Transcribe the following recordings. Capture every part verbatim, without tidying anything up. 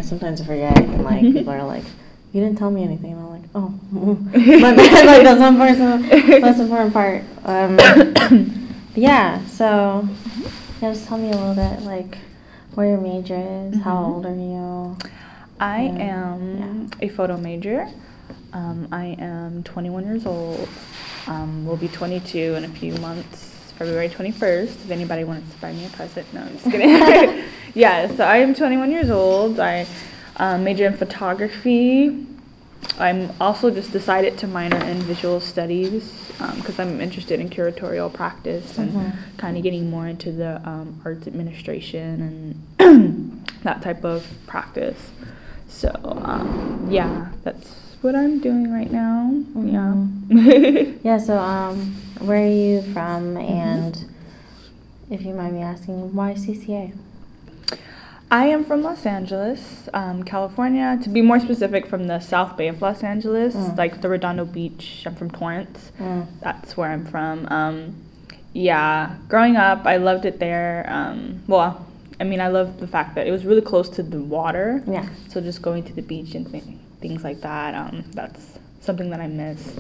sometimes I forget, and like people are like, "You didn't tell me anything," and I'm like, "Oh, my bad." Like that's one person, that's the important part. Um, yeah. So, yeah, just tell me a little bit, like, what your major is. Mm-hmm. How old are you? I and, am yeah. a photo major. Um, I am twenty-one years old. Um, we'll be twenty-two in a few months, February twenty-first. If anybody wants to buy me a present, no, I'm just kidding. Yeah, so I am twenty-one years old. I um, major in photography. I'm also just decided to minor in visual studies because um, I'm interested in curatorial practice and mm-hmm. kind of getting more into the um, arts administration and that type of practice. So, um, yeah, that's what I'm doing right now. Mm-hmm. Yeah. Yeah, so um, where are you from? And mm-hmm. if you mind me asking, why C C A? I am from Los Angeles, um, California. To be more specific, from the South Bay of Los Angeles, mm. like the Redondo Beach. I'm from Torrance. Mm. That's where I'm from. Um, yeah, growing up, I loved it there. Um, well, I mean, I loved the fact that it was really close to the water. Yeah. So just going to the beach and th- things like that, um, that's something that I miss.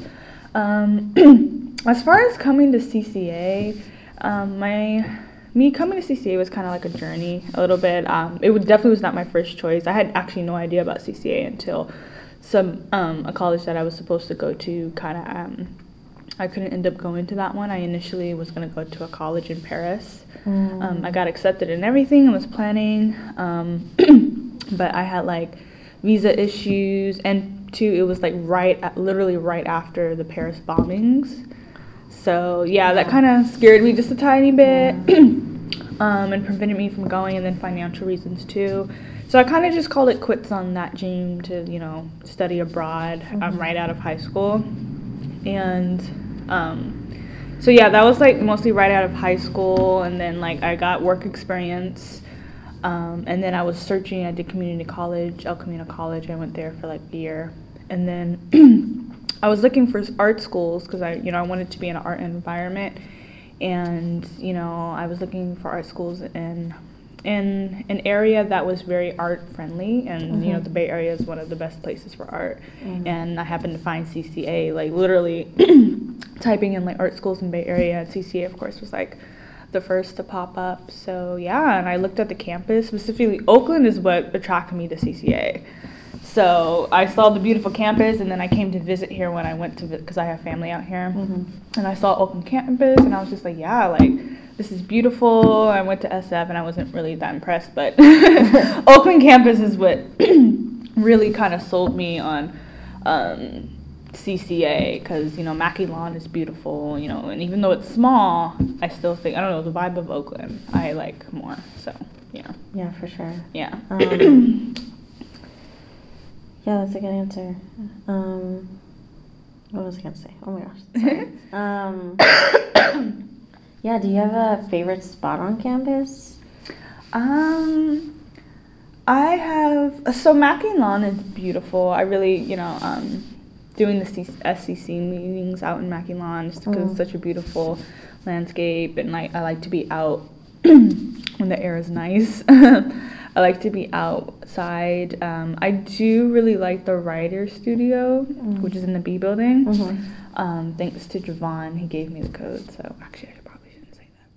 Um, as far as coming to C C A, um, my... Me coming to C C A was kind of like a journey a little bit. Um, it would definitely was not my first choice. I had actually no idea about C C A until some um, a college that I was supposed to go to kind of, um, I couldn't end up going to that one. I initially was going to go to a college in Paris. Mm. Um, I got accepted and everything and was planning, um, but I had like visa issues, and two, it was like right, at, literally right after the Paris bombings. So, yeah, yeah. that kind of scared me just a tiny bit yeah. um, and prevented me from going, and then financial reasons, too. So I kind of just called it quits on that dream to, you know, study abroad mm-hmm. um, right out of high school. And um, so, yeah, that was, like, mostly right out of high school. And then, like, I got work experience. Um, and then I was searching. I did community college, El Camino College. I went there for, like, a year. And then... I was looking for art schools because I, you know, I wanted to be in an art environment, and you know, I was looking for art schools in, in an area that was very art friendly, and mm-hmm. you know, the Bay Area is one of the best places for art, mm-hmm. and I happened to find C C A, like literally typing in like art schools in Bay Area. C C A, of course, was like the first to pop up. So yeah, and I looked at the campus. Specifically, Oakland is what attracted me to C C A. So I saw the beautiful campus, and then I came to visit here when I went to visit, because I have family out here. Mm-hmm. And I saw Oakland campus, and I was just like, yeah, like, this is beautiful. I went to S F, and I wasn't really that impressed, but Oakland campus is what really kind of sold me on um, C C A, because, you know, Mackey Lawn is beautiful, you know, and even though it's small, I still think, I don't know, the vibe of Oakland I like more, so, yeah. Yeah, for sure. Yeah. Um, Yeah, that's a good answer. Um, what was I going to say? Oh my gosh. Sorry. um, yeah, do you have a favorite spot on campus? Um, I have, so Mackey Lawn is beautiful. I really, you know, um, doing the C- S C C meetings out in Mackey Lawn just because mm. it's such a beautiful landscape, and like I like to be out when the air is nice. I like to be outside. Um, I do really like the writer studio, mm. which is in the B building. Mm-hmm. Um, thanks to Javon, he gave me the code. So actually, I probably shouldn't say that,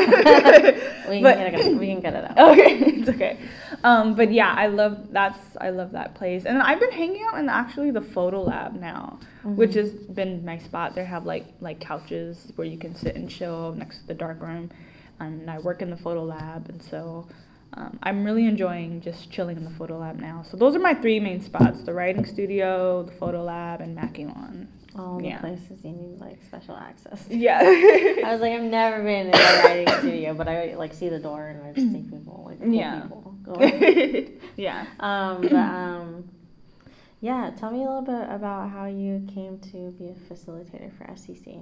but we, but can get it, we can get it out. Okay, it's okay. Um, but yeah, I love that's I love that place, and I've been hanging out in actually the photo lab now, mm-hmm. which has been my spot. They have like like couches where you can sit and chill next to the dark room, and I work in the photo lab, and so. Um, I'm really enjoying just chilling in the photo lab now. So those are my three main spots: the writing studio, the photo lab, and Mackey Lawn. All yeah. the places you need like special access. Yeah. I was like, I've never been in a writing studio, but I like see the door and I just see people like cool yeah. people going. yeah. Um, but um, yeah. Tell me a little bit about how you came to be a facilitator for S C C.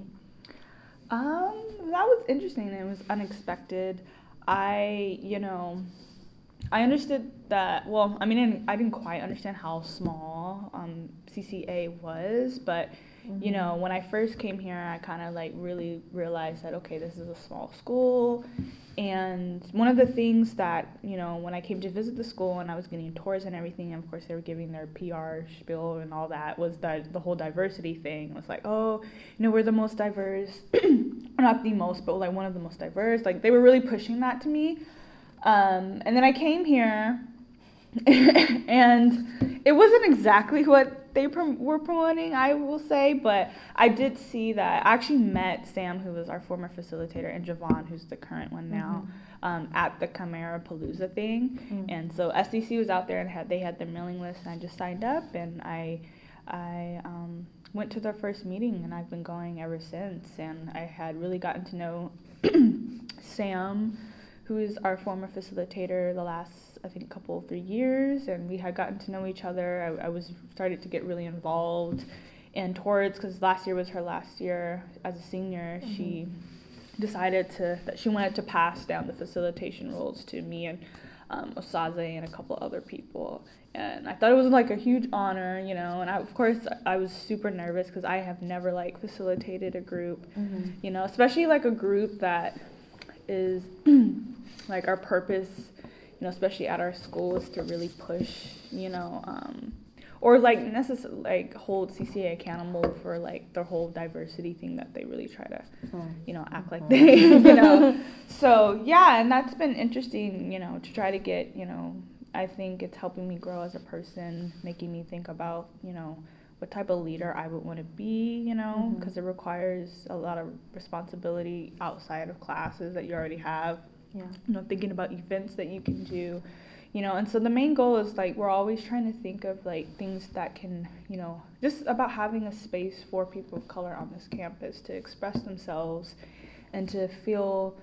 Um, that was interesting. It was unexpected. I, you know, I understood that, well, I mean, I didn't quite understand how small um, C C A was, but, mm-hmm. you know, when I first came here, I kind of, like, really realized that, okay, this is a small school, and one of the things that, you know, when I came to visit the school and I was getting tours and everything, and of course they were giving their P R spiel and all that, was that the whole diversity thing. It was like, oh, you know, we're the most diverse, not the most, but like one of the most diverse. Like they were really pushing that to me. Um, and then I came here and it wasn't exactly what they prom- were promoting, I will say, but I did see that. I actually met Sam, who was our former facilitator, and Javon, who's the current one now, mm-hmm. um, at the Chimera Palooza thing. Mm-hmm. And so S D C was out there and had they had their mailing list, and I just signed up, and I I um, went to their first meeting, and I've been going ever since. And I had really gotten to know Sam, who is our former facilitator the last, I think, couple, three years, and we had gotten to know each other. I, I was started to get really involved in towards, because last year was her last year as a senior. Mm-hmm. She decided to that she wanted to pass down the facilitation roles to me and um, Osaze and a couple other people. And I thought it was like a huge honor, you know, and I, of course I was super nervous because I have never like facilitated a group, mm-hmm. you know, especially like a group that is like our purpose, you know, especially at our school, is to really push, you know, um, or like necessarily like hold C C A accountable for like the whole diversity thing that they really try to, mm. you know, act like they, you know. So yeah, and that's been interesting, you know, to try to get, you know, I think it's helping me grow as a person, making me think about, you know, what type of leader I would want to be, you know, because mm-hmm. it requires a lot of responsibility outside of classes that you already have. Yeah. You know, thinking about events that you can do, you know, and so the main goal is like we're always trying to think of like things that can, you know, just about having a space for people of color on this campus to express themselves and to feel,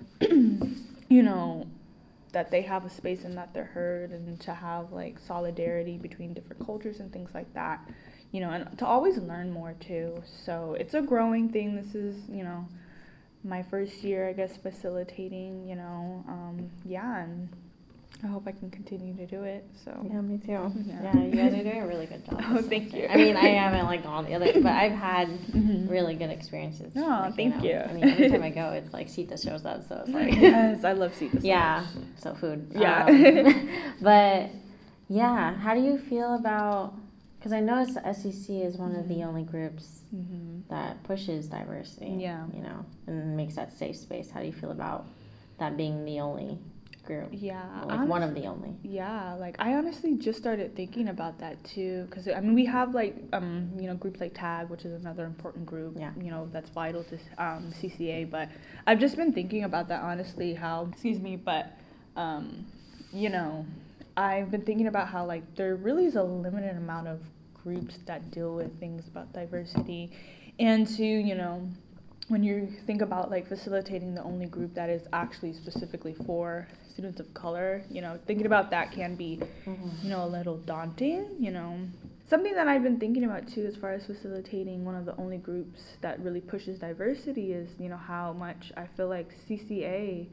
you know, that they have a space and that they're heard, and to have like solidarity between different cultures and things like that, you know, and to always learn more too. So it's a growing thing. This is, you know, my first year, I guess, facilitating, you know, um, yeah, and I hope I can continue to do it, so. Yeah, me too. Yeah, yeah you guys are doing a really good job. Oh, thank you. I mean, I haven't like all the other, but I've had mm-hmm. really good experiences. Oh, like, thank you. you. I mean, every time I go, it's like Sita shows up, so it's like. Yes, I love Sita so Yeah, much. so food. Yeah. Um, but, yeah, how do you feel about, because I know S E C is one of the only groups mm-hmm. that pushes diversity. Yeah. You know, and makes that safe space. How do you feel about that being the only group? Yeah. Like honest, one of the only. Yeah, like I honestly just started thinking about that too, because I mean we have like um you know groups like TAG, which is another important group. Yeah. You know that's vital to um C C A, but I've just been thinking about that honestly. How excuse me, but um you know. I've been thinking about how like there really is a limited amount of groups that deal with things about diversity, and to, you know, when you think about like facilitating the only group that is actually specifically for students of color, you know, thinking about that can be, mm-hmm. you know, a little daunting, you know. Something that I've been thinking about too as far as facilitating one of the only groups that really pushes diversity is, you know, how much I feel like C C A,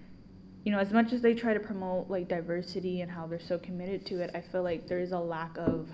you know, as much as they try to promote like diversity and how they're so committed to it, I feel like there is a lack of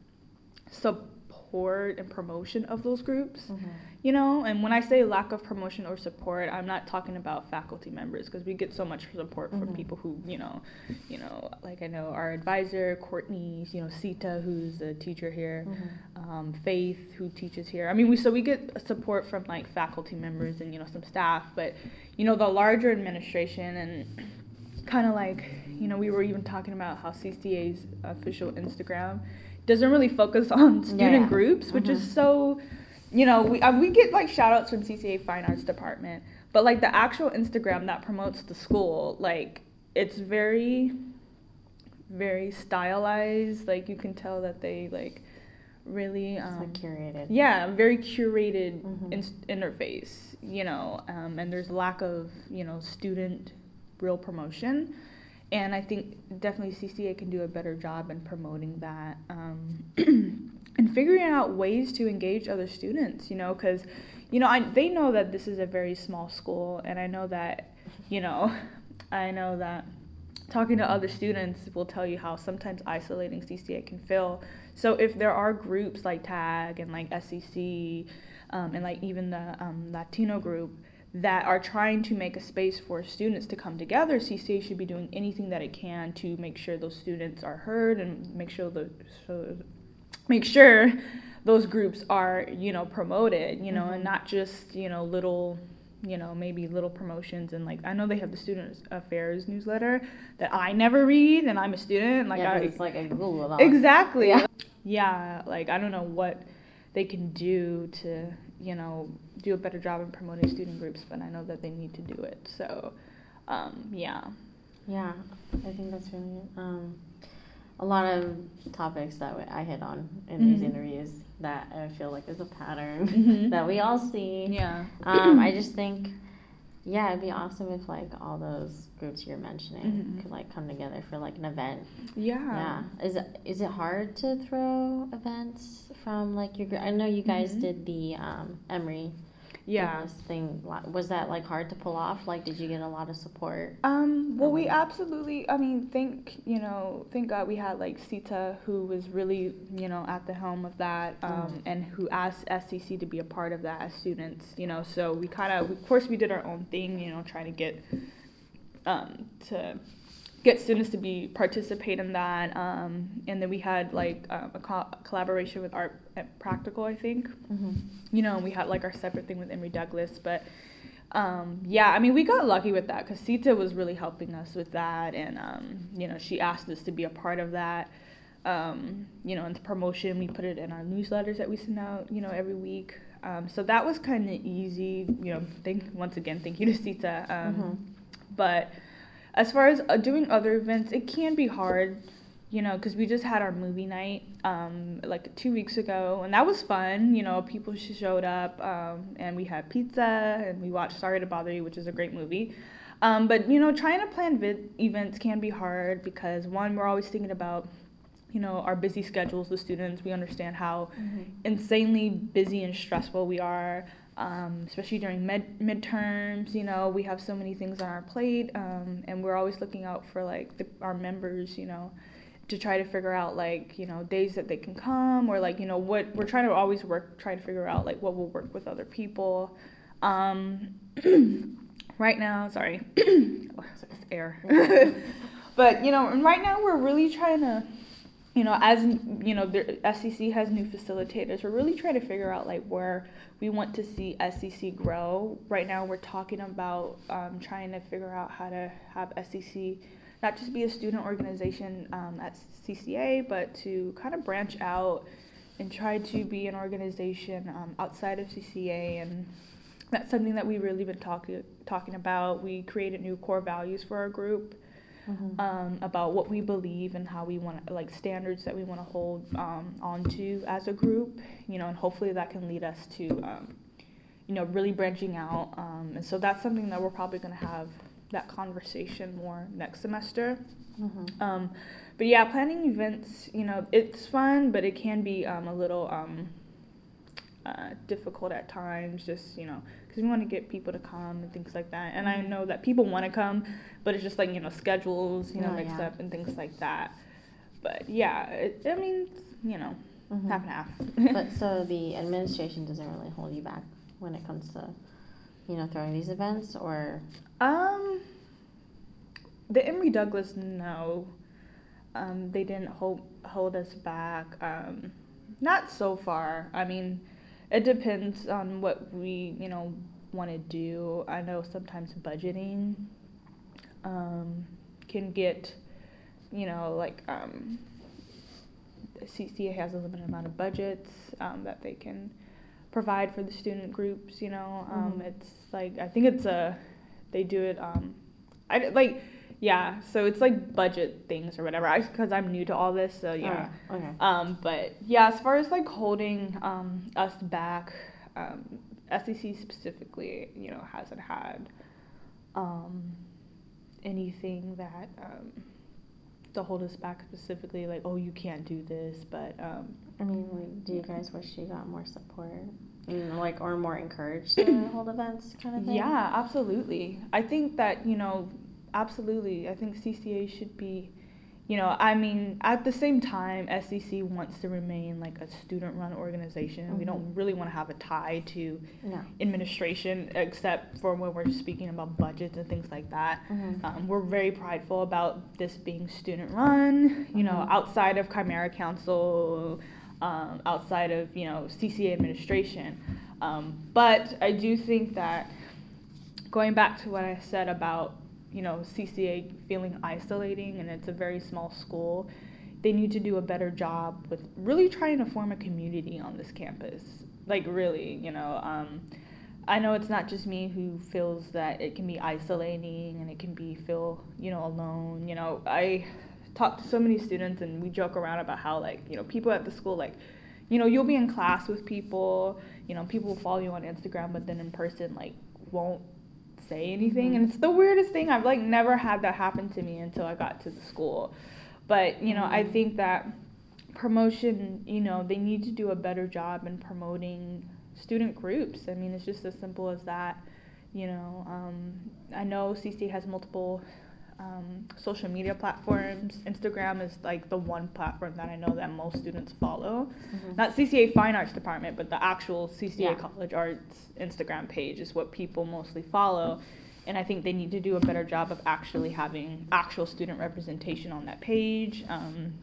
support and promotion of those groups, mm-hmm. you know. And when I say lack of promotion or support, I'm not talking about faculty members, because we get so much support from mm-hmm. people who, you know, you know, like I know our advisor Courtney, you know, Sita, who's a teacher here, mm-hmm. um, Faith, who teaches here. I mean, we so we get support from like faculty members and, you know, some staff, but you know, the larger administration and kind of like, you know, we were even talking about how C C A's official Instagram doesn't really focus on student yeah, yeah. groups, which mm-hmm. is so, you know, we uh, we get like shout outs from C C A Fine Arts Department, but like the actual Instagram that promotes the school, like it's very, very stylized. Like you can tell that they like really um, it's like curated. Yeah, very curated mm-hmm. in- interface, you know, um, and there's lack of, you know, student real promotion. And I think definitely C C A can do a better job in promoting that, um, and figuring out ways to engage other students, you know, because, you know, I, they know that this is a very small school, and I know that, you know, I know that talking to other students will tell you how sometimes isolating C C A can feel. So if there are groups like TAG and like S E C, um, and like even the um, Latino group that are trying to make a space for students to come together, C C A should be doing anything that it can to make sure those students are heard and make sure the so make sure those groups are, you know, promoted, you know, mm-hmm. and not just, you know, little, you know, maybe little promotions. And like, I know they have the Student Affairs newsletter that I never read, and I'm a student. Like, yeah, I, it's like a Google Doc. Exactly. Yeah. yeah, like, I don't know what they can do to, you know, do a better job in promoting student groups, but I know that they need to do it. So, um, yeah. Yeah, I think that's really, um, a lot of topics that I hit on in mm-hmm. these interviews that I feel like is a pattern mm-hmm. that we all see. Yeah. Um, I just think, yeah, it'd be awesome if like all those groups you're mentioning mm-hmm. could like come together for like an event. Yeah. Yeah. Is it is it hard to throw events from like your? I know you guys mm-hmm. did the um, Emory. Yeah. Thing, was that like hard to pull off? Like, did you get a lot of support? Um, well, we absolutely, I mean, thank, you know, thank God we had like Sita, who was really, you know, at the helm of that, um, mm. and who asked S C C to be a part of that as students, you know, so we kind of, of course we did our own thing, you know, trying to get, um, to get students to be, participate in that, um, and then we had like um, a co- collaboration with Art at Practical, I think, mm-hmm. you know, and we had like our separate thing with Emory Douglas, but um, yeah, I mean, we got lucky with that because Sita was really helping us with that, and um, you know, she asked us to be a part of that, um, you know, in the promotion. We put it in our newsletters that we send out, you know, every week, um, so that was kind of easy, you know, thank, once again, thank you to Sita, um, mm-hmm. but as far as uh, doing other events, it can be hard, you know, because we just had our movie night um, like two weeks ago, and that was fun. You know, people showed up, um, and we had pizza, and we watched Sorry to Bother You, which is a great movie. Um, but, you know, trying to plan vid- events can be hard because, one, we're always thinking about, you know, our busy schedules, the students. We understand how mm-hmm. insanely busy and stressful we are. Um, especially during mid midterms, you know, we have so many things on our plate, um, and we're always looking out for like the, our members, you know, to try to figure out like, you know, days that they can come, or like, you know, what we're trying to always work, try to figure out like what will work with other people. Um, right now, sorry, oh, it's air, but you know, right now we're really trying to, you know, as, you know, the S C C has new facilitators. We're really trying to figure out, like, where we want to see S C C grow. Right now, we're talking about um, trying to figure out how to have S C C not just be a student organization um, at C C A, but to kind of branch out and try to be an organization um, outside of C C A. And that's something that we've really been talking talking about. We created new core values for our group. Mm-hmm. Um, about what we believe and how we want, like standards that we want to hold um, onto as a group, you know, and hopefully that can lead us to, um, you know, really branching out. Um, and so that's something that we're probably going to have that conversation more next semester. Mm-hmm. Um, but yeah, planning events, you know, it's fun, but it can be um, a little um, uh, difficult at times, just, you know, because we want to get people to come and things like that. And I know that people want to come, but it's just like, you know, schedules, you know, oh, mixed yeah. up and things like that. But yeah, it, I mean, it's, you know, mm-hmm. half and half. But so the administration doesn't really hold you back when it comes to, you know, throwing these events, or? Um, the Emory Douglas, no. Um, they didn't hold hold us back. Um, not so far. I mean, it depends on what we, you know, want to do. I know sometimes budgeting um, can get, you know, like um, C C A has a limited amount of budgets um, that they can provide for the student groups, you know. Um, mm-hmm. It's like, I think it's a, they do it, um, I, like, yeah, so it's like budget things or whatever, because I'm new to all this, so yeah. Oh, okay. Um, but yeah, as far as like holding um, us back, um, S E C specifically, you know, hasn't had um, anything that um, to hold us back specifically, like, oh, you can't do this, but um, I mean, like, do you guys wish you got more support, and like, or more encouraged to hold events, kind of thing? Yeah, absolutely. I think that, you know, absolutely. I think C C A should be, you know, I mean, at the same time, S C C wants to remain like a student-run organization. Mm-hmm. We don't really want to have a tie to no. administration, except for when we're speaking about budgets and things like that. Mm-hmm. Um, we're very prideful about this being student-run, you mm-hmm. know, outside of Chimera Council, um, outside of, you know, C C A administration. Um, but I do think that, going back to what I said about, you know, C C A feeling isolating, and it's a very small school, they need to do a better job with really trying to form a community on this campus. Like, really, you know, um, I know it's not just me who feels that it can be isolating and it can be feel, you know, alone. You know, I talk to so many students and we joke around about how, like, you know, people at the school, like, you know, you'll be in class with people, you know, people will follow you on Instagram, but then in person, like, won't say anything. Mm-hmm. And it's the weirdest thing. I've like never had that happen to me until I got to the school. But, you know, mm-hmm. I think that promotion, you know, they need to do a better job in promoting student groups. I mean, it's just as simple as that. You know, um, I know C C A has multiple um, social media platforms. Instagram is like the one platform that I know that most students follow. Mm-hmm. Not C C A Fine Arts Department, but the actual C C A yeah. College Arts Instagram page is what people mostly follow. And I think they need to do a better job of actually having actual student representation on that page. Um,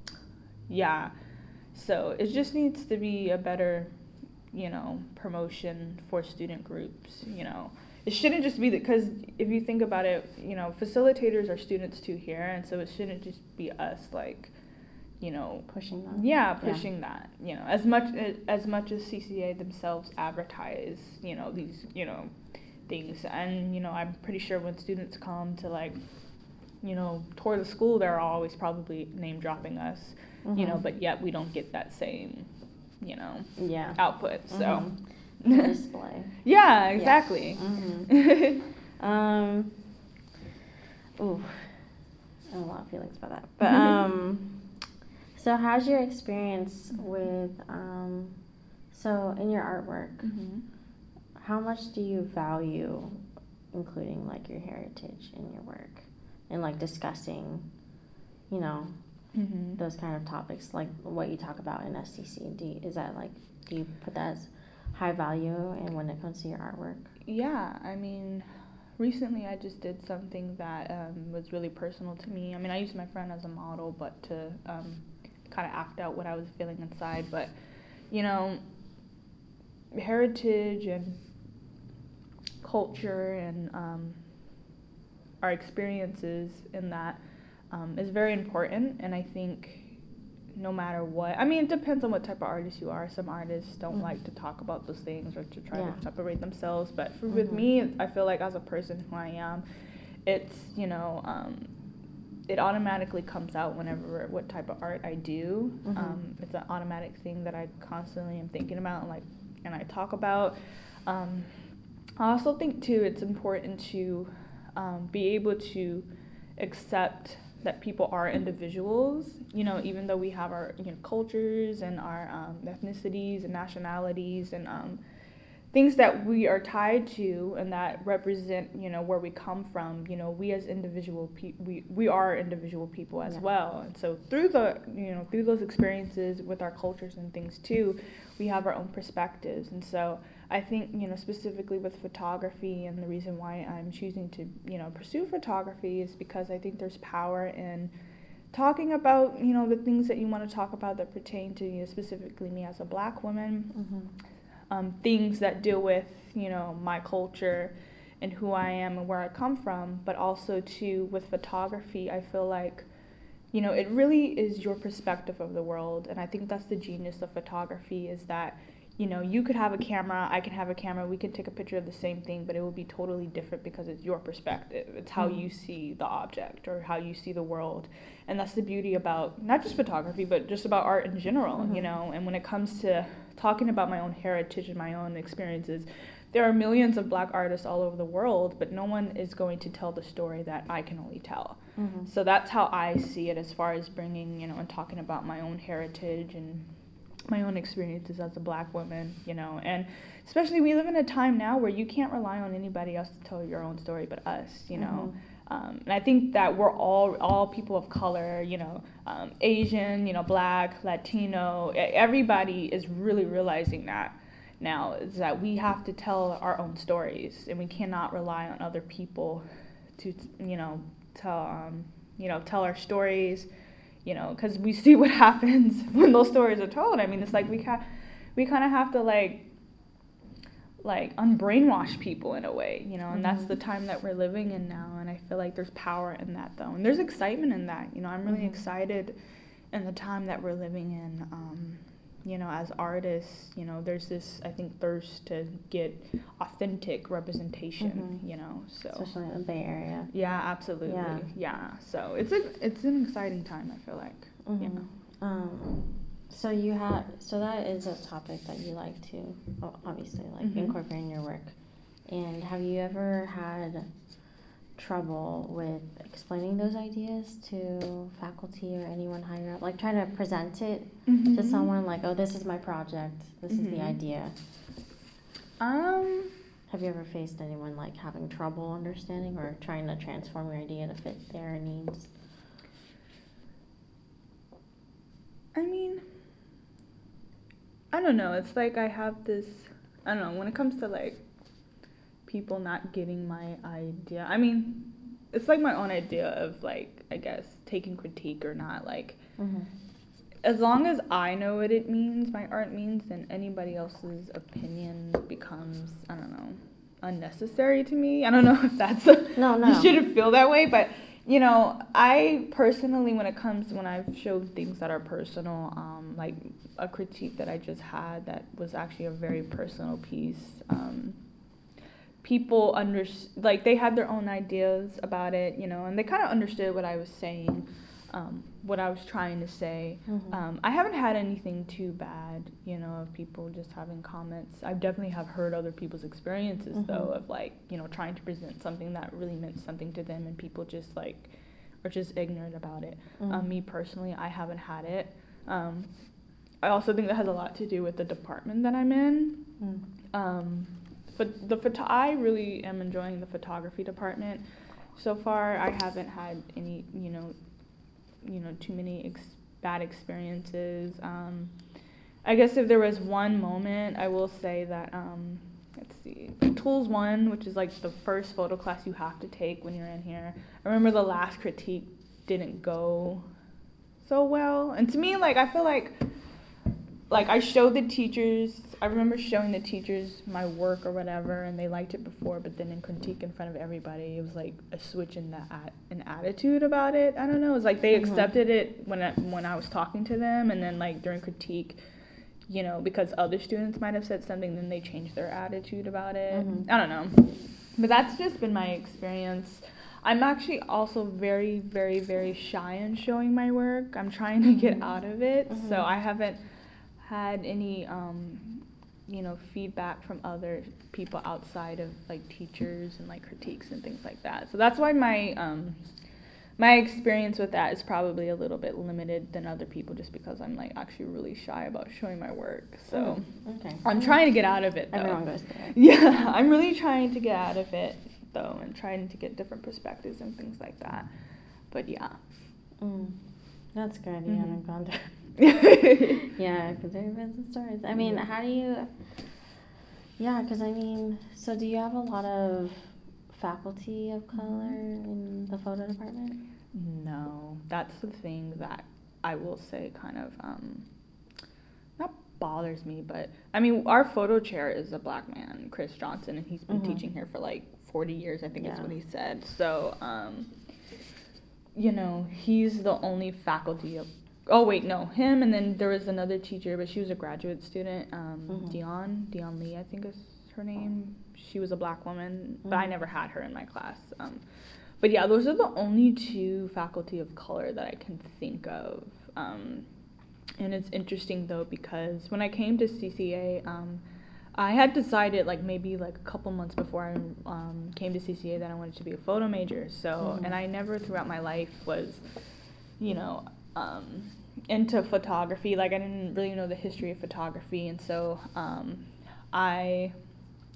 yeah, so it just needs to be a better, you know, promotion for student groups, you know. It shouldn't just be that, because if you think about it, you know, facilitators are students too here, and so it shouldn't just be us, like, you know, pushing that. Yeah, pushing yeah. that. You know, as much as much as C C A themselves advertise, you know, these, you know, things, and you know, I'm pretty sure when students come to like, you know, tour the school, they're always probably name dropping us, mm-hmm. you know, but yet we don't get that same, you know, yeah. output. So. Mm-hmm. Display. Yeah, exactly. Yeah. Mm-hmm. um, ooh, I have a lot of feelings about that. But um, so how's your experience with um, so in your artwork? Mm-hmm. How much do you value including like your heritage in your work and like discussing, you know, mm-hmm. those kind of topics like what you talk about in S C C? Do you, is that like do you put that as high value and when it comes to your artwork? Yeah, I mean, recently I just did something that um, was really personal to me. I mean, I used my friend as a model, but to um, kind of act out what I was feeling inside. But, you know, heritage and culture and um, our experiences in that um, is very important, and I think no matter what. I mean, it depends on what type of artist you are. Some artists don't mm-hmm. like to talk about those things or to try yeah. to separate themselves. But for, mm-hmm. with me, I feel like as a person who I am, it's, you know, um, it automatically comes out whenever, what type of art I do. Mm-hmm. Um, it's an automatic thing that I constantly am thinking about and, like, and I talk about. Um, I also think, too, it's important to um, be able to accept that people are individuals, you know, even though we have our, you know, cultures and our um, ethnicities and nationalities and um, things that we are tied to and that represent, you know, where we come from. You know, we as individual people, we, we are individual people as yeah. well. And so through the, you know, through those experiences with our cultures and things too, we have our own perspectives. And so I think, you know, specifically with photography, and the reason why I'm choosing to, you know, pursue photography is because I think there's power in talking about, you know, the things that you want to talk about that pertain to, you know, specifically me as a Black woman. Mm-hmm. Um, things that deal with, you know, my culture and who I am and where I come from, but also too with photography, I feel like, you know, it really is your perspective of the world. And I think that's the genius of photography, is that, you know, you could have a camera, I can have a camera, we can take a picture of the same thing, but it will be totally different because it's your perspective. It's how mm-hmm. you see the object or how you see the world. And that's the beauty about not just photography, but just about art in general, mm-hmm. you know. And when it comes to talking about my own heritage and my own experiences, there are millions of Black artists all over the world, but no one is going to tell the story that I can only tell. Mm-hmm. So that's how I see it as far as bringing, you know, and talking about my own heritage and my own experiences as a Black woman, you know. And especially we live in a time now where you can't rely on anybody else to tell your own story but us, you know. Um, and I think that we're all all people of color, you know, um, Asian, you know, Black, Latino. Everybody is really realizing that now, is that we have to tell our own stories, and we cannot rely on other people to, you know, tell um, you know tell our stories, you know, because we see what happens when those stories are told. I mean, it's like we ca- we kind of have to like. like unbrainwash people in a way, you know, and mm-hmm. that's the time that we're living in now, and I feel like there's power in that though, and there's excitement in that, you know. I'm really mm-hmm. excited in the time that we're living in, um, you know, as artists, you know, there's this, I think, thirst to get authentic representation, mm-hmm. you know, so. Especially in the Bay Area. Yeah, absolutely, yeah, yeah. So it's a, it's an exciting time, I feel like, mm-hmm. you know. Um, So you have, so that is a topic that you like to, obviously, like mm-hmm. incorporate in your work. And have you ever had trouble with explaining those ideas to faculty or anyone higher up? Like trying to present it mm-hmm. to someone like, oh, this is my project, this mm-hmm. is the idea. Um. Have you ever faced anyone like having trouble understanding or trying to transform your idea to fit their needs? I mean, I don't know. It's like I have this, I don't know, when it comes to like people not getting my idea. I mean, it's like my own idea of like, I guess, taking critique or not. Like, mm-hmm. as long as I know what it means, my art means, then anybody else's opinion becomes, I don't know, unnecessary to me. I don't know if that's, a, no, no. You shouldn't feel that way, but you know, I personally, when it comes, when I've showed things that are personal, um, like a critique that I just had that was actually a very personal piece, um, people under, like they had their own ideas about it, you know, and they kind of understood what I was saying, um, what I was trying to say. Mm-hmm. Um, I haven't had anything too bad, you know, of people just having comments. I definitely have heard other people's experiences, mm-hmm. though, of like, you know, trying to present something that really meant something to them and people just like are just ignorant about it. Mm-hmm. Um, me personally, I haven't had it. Um, I also think that has a lot to do with the department that I'm in. Mm-hmm. Um, but the photo- I really am enjoying the photography department. So far, I haven't had any, you know, you know, too many ex- bad experiences. Um, I guess if there was one moment, I will say that, um, let's see, Tools one, which is like the first photo class you have to take when you're in here. I remember the last critique didn't go so well. And to me, like, I feel like, like I showed the teachers, I remember showing the teachers my work or whatever, and they liked it before, but then in critique in front of everybody, it was like a switch in the at, an attitude about it. I don't know. It was like they mm-hmm. accepted it when I, when I was talking to them, and then like during critique, you know, because other students might have said something, then they changed their attitude about it. Mm-hmm. I don't know. But that's just been my experience. I'm actually also very, very, very shy in showing my work. I'm trying to get out of it, mm-hmm. so I haven't had any, um, you know, feedback from other people outside of like teachers and like critiques and things like that. So that's why my um, my experience with that is probably a little bit limited than other people, just because I'm like actually really shy about showing my work. So mm, okay. I'm trying to get out of it though. Everyone goes there. Yeah, I'm really trying to get out of it though, and trying to get different perspectives and things like that. But yeah. Mm, that's good. You mm-hmm. haven't gone there. Yeah, because there have been some stories. I mean, how do you, yeah, because I mean, so do you have a lot of faculty of color in the photo department? No, that's the thing that I will say kind of, um, not bothers me, but I mean, our photo chair is a black man, Chris Johnson, and he's been mm-hmm. teaching here for like forty years, I think yeah. is what he said. So, um, you know, he's the only faculty of Oh, wait, no, him, and then there was another teacher, but she was a graduate student, um, mm-hmm. Dion, Dion Lee, I think is her name. She was a black woman, mm-hmm. but I never had her in my class. Um, but yeah, those are the only two faculty of color that I can think of. Um, and it's interesting, though, because when I came to C C A, um, I had decided, like, maybe, like, a couple months before I um, came to C C A that I wanted to be a photo major. So, mm-hmm. and I never throughout my life was, you know, um, into photography. Like, I didn't really know the history of photography, and so um, I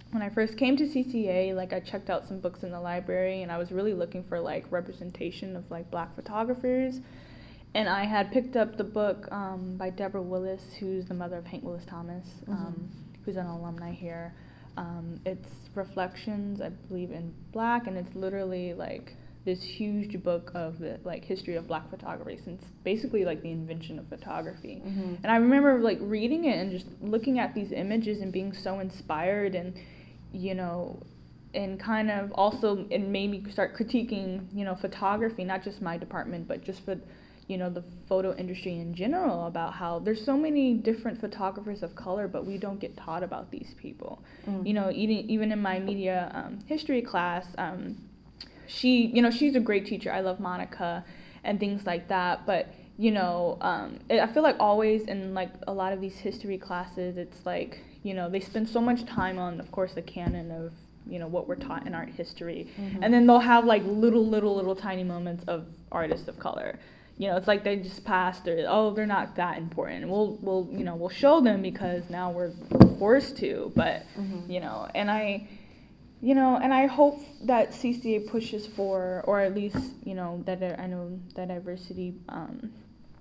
when I first came to C C A, like I checked out some books in the library, and I was really looking for like representation of like Black photographers. And I had picked up the book um, by Deborah Willis, who's the mother of Hank Willis Thomas, um, mm-hmm. who's an alumni here. Um, it's Reflections, I believe, in Black, and it's literally like this huge book of the like history of Black photography since basically like the invention of photography. Mm-hmm. And I remember like reading it and just looking at these images and being so inspired, and you know, and kind of also it made me start critiquing, you know, photography, not just my department, but just for, you know, the photo industry in general, about how there's so many different photographers of color, but we don't get taught about these people. Mm. You know, even, even in my media um, history class, um, she, you know, she's a great teacher. I love Monica and things like that. But, you know, um, it, I feel like always in like a lot of these history classes, it's like, you know, they spend so much time on, of course, the canon of, you know, what we're taught in art history. Mm-hmm. And then they'll have like little, little, little tiny moments of artists of color. You know, it's like they just passed, or oh, they're not that important. We'll, we'll, you know, we'll show them because now we're forced to. But, mm-hmm. you know, and I, you know, and I hope that C C A pushes for, or at least, you know, that I know the diversity um,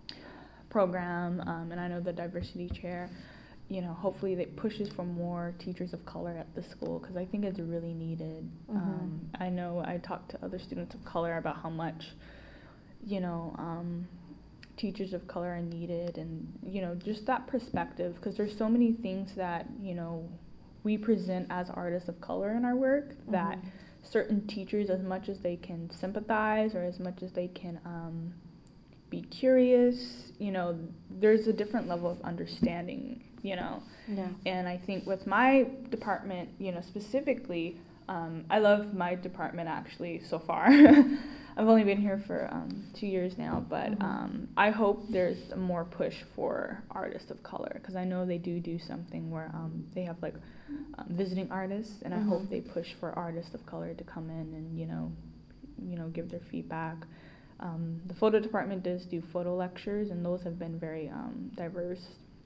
program, um, and I know the diversity chair, you know, hopefully that pushes for more teachers of color at the school, because I think it's really needed. Mm-hmm. Um, I know I talked to other students of color about how much, you know, um, teachers of color are needed, and, you know, just that perspective, because there's so many things that, you know, we present as artists of color in our work, mm-hmm. that certain teachers, as much as they can sympathize or as much as they can um, be curious, you know, there's a different level of understanding, you know. Yeah. And I think with my department, you know, specifically, um, I love my department actually so far. I've only been here for um, two years now, but mm-hmm. um, I hope there's more push for artists of color, because I know they do do something where um, they have like um, visiting artists, and mm-hmm. I hope they push for artists of color to come in and, you know, you know, give their feedback. Um, the photo department does do photo lectures, and those have been very um, diverse.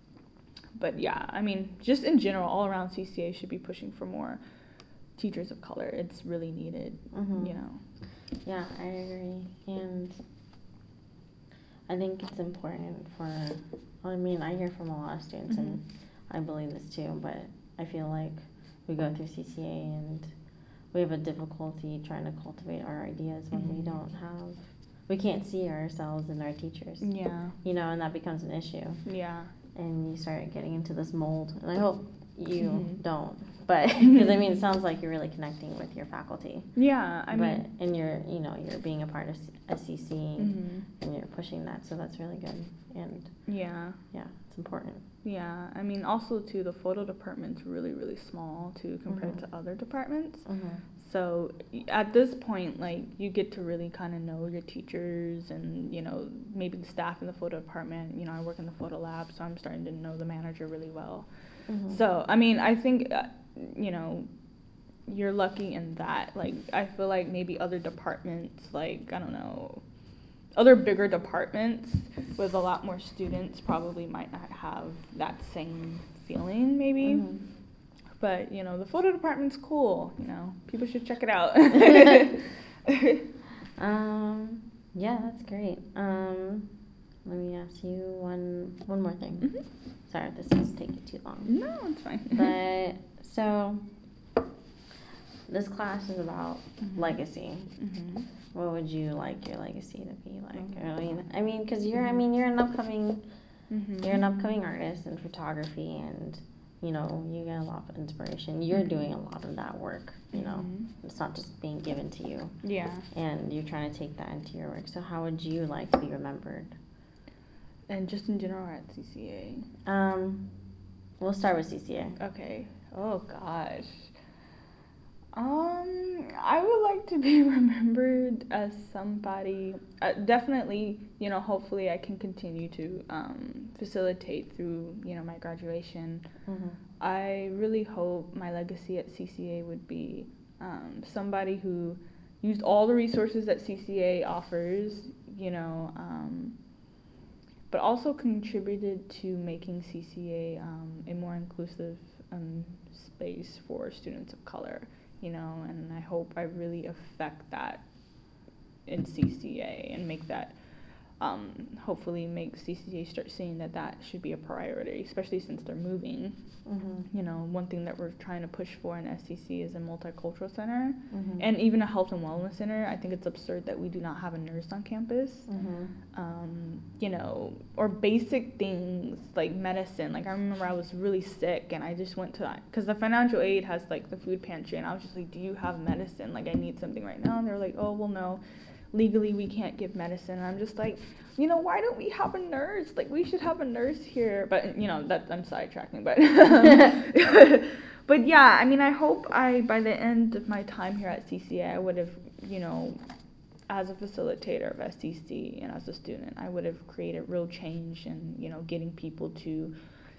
But yeah, I mean, just in general, all around C C A should be pushing for more teachers of color. It's really needed, mm-hmm. you know. Yeah, I agree. And I think it's important for, I mean, I hear from a lot of students, mm-hmm. and I believe this too, but I feel like we go through C C A and we have a difficulty trying to cultivate our ideas when mm-hmm. we don't have, we can't see ourselves in our teachers. Yeah. You know, and that becomes an issue. Yeah. And you start getting into this mold, and I hope you mm-hmm. don't. But because I mean, it sounds like you're really connecting with your faculty. Yeah, I but, mean, and you're, you know, you're being a part of S C C, mm-hmm. and you're pushing that, so that's really good. And yeah, yeah, it's important. Yeah, I mean, also too, the photo department's really, really small too compared mm-hmm. to other departments. Mm-hmm. So at this point, like, you get to really kind of know your teachers, and, you know, maybe the staff in the photo department. You know, I work in the photo lab, so I'm starting to know the manager really well. Mm-hmm. So I mean, I think. Uh, you know, you're lucky in that. Like, I feel like maybe other departments, like, I don't know, other bigger departments with a lot more students probably might not have that same feeling, maybe. Mm-hmm. But, you know, the photo department's cool, you know, people should check it out. um, yeah, that's great. Um, let me ask you one one more thing. Mm-hmm. Sorry if this is taking too long. No, it's fine. But so this class is about mm-hmm. legacy. Mm-hmm. What would you like your legacy to be like? Mm-hmm. I mean, I mean, because you're, I mean, you're an upcoming, mm-hmm. you're an upcoming artist in photography, and you know, you get a lot of inspiration. You're mm-hmm. doing a lot of that work. You know, mm-hmm. it's not just being given to you. Yeah. And you're trying to take that into your work. So how would you like to be remembered? And just in general at C C A? Um, we'll start with C C A. Okay. Oh, gosh. Um, I would like to be remembered as somebody, uh, definitely, you know, hopefully I can continue to um, facilitate through, you know, my graduation. Mm-hmm. I really hope my legacy at C C A would be um, somebody who used all the resources that C C A offers, you know, um, but also contributed to making C C A um, a more inclusive um, space for students of color, you know, and I hope I really affect that in C C A and make that, um, hopefully make C C A start seeing that that should be a priority, especially since they're moving. Mm-hmm. You know, one thing that we're trying to push for in S C C is a multicultural center, mm-hmm. and even a health and wellness center. I think it's absurd that we do not have a nurse on campus. Mm-hmm. Um, you know, or basic things like medicine. Like I remember I was really sick and I just went to, because the financial aid has like the food pantry, and I was just like, do you have medicine? Like I need something right now. And they were like, oh, well, no. Legally, we can't give medicine. And I'm just like, you know, why don't we have a nurse? Like, we should have a nurse here. But, you know, that I'm sidetracking. But, um, but yeah, I mean, I hope I, by the end of my time here at C C A, I would have, you know, as a facilitator of S C C and as a student, I would have created real change and, you know, getting people to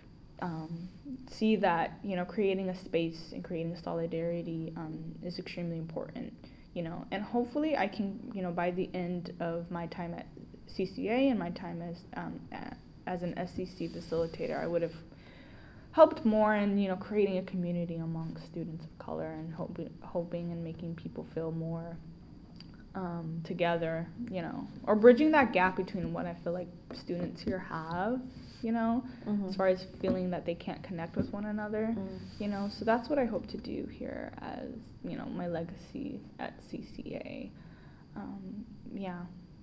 um, see that, you know, creating a space and creating a solidarity um, is extremely important. You know, and hopefully I can, you know, by the end of my time at C C A and my time as um, a, as an S C C facilitator, I would have helped more in, you know, creating a community among students of color and hope, hoping and making people feel more um, together, you know, or bridging that gap between what I feel like students here have, you know, mm-hmm. as far as feeling that they can't connect with one another, mm. you know, so that's what I hope to do here as, you know, my legacy at C C A. Um, yeah.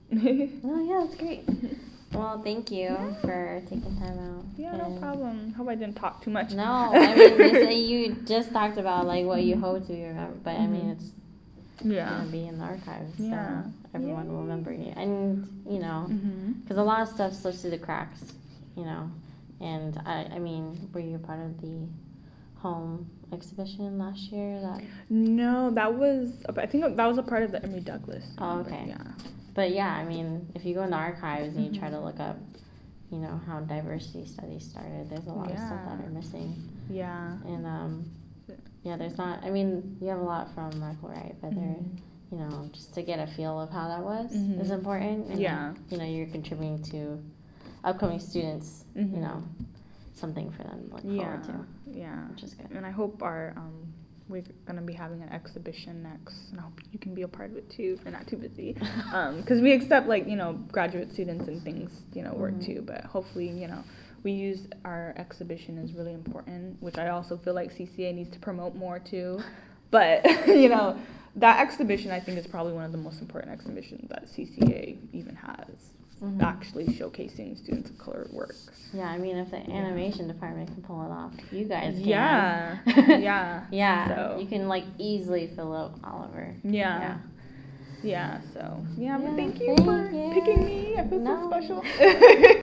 Oh, yeah, that's great. Well, thank you yeah. for taking time out. Yeah, no problem. Hope I didn't talk too much. No, I mean, this, you just talked about, like, what you hope to be remembered, but, mm-hmm. I mean, it's yeah. going to be in the archives, yeah. so everyone Yay. Will remember you. And, you know, because mm-hmm. a lot of stuff slips through the cracks, you know, and, I, I mean, were you a part of the home exhibition last year? That No, that was, I think that was a part of the Emory Douglas. Oh, okay. But yeah. But yeah, I mean, if you go in the archives and you try to look up, you know, how diversity studies started, there's a lot yeah. of stuff that are missing. Yeah. And, um, yeah, there's not, I mean, you have a lot from Michael Wright, but mm-hmm. there, you know, just to get a feel of how that was mm-hmm. is important. And, yeah. you know, you're contributing to upcoming students, mm-hmm. you know, something for them to look yeah. forward to. Yeah. Which is good. And I hope our, um, we're going to be having an exhibition next, and I hope you can be a part of it too if you're not too busy. Because um, we accept, like, you know, graduate students and things, you know, work mm-hmm. too, but hopefully, you know, we use our exhibition is really important, which I also feel like C C A needs to promote more too. But, you know, that exhibition I think is probably one of the most important exhibitions that C C A even has. Mm-hmm. Actually showcasing students of color work. Yeah, I mean, if the animation yeah. department can pull it off, you guys can. Yeah, yeah. Yeah, so. You can, like, easily fill up Oliver. Yeah. Yeah, yeah so, yeah, yeah but thank you thank for you. picking me. I feel no. so special.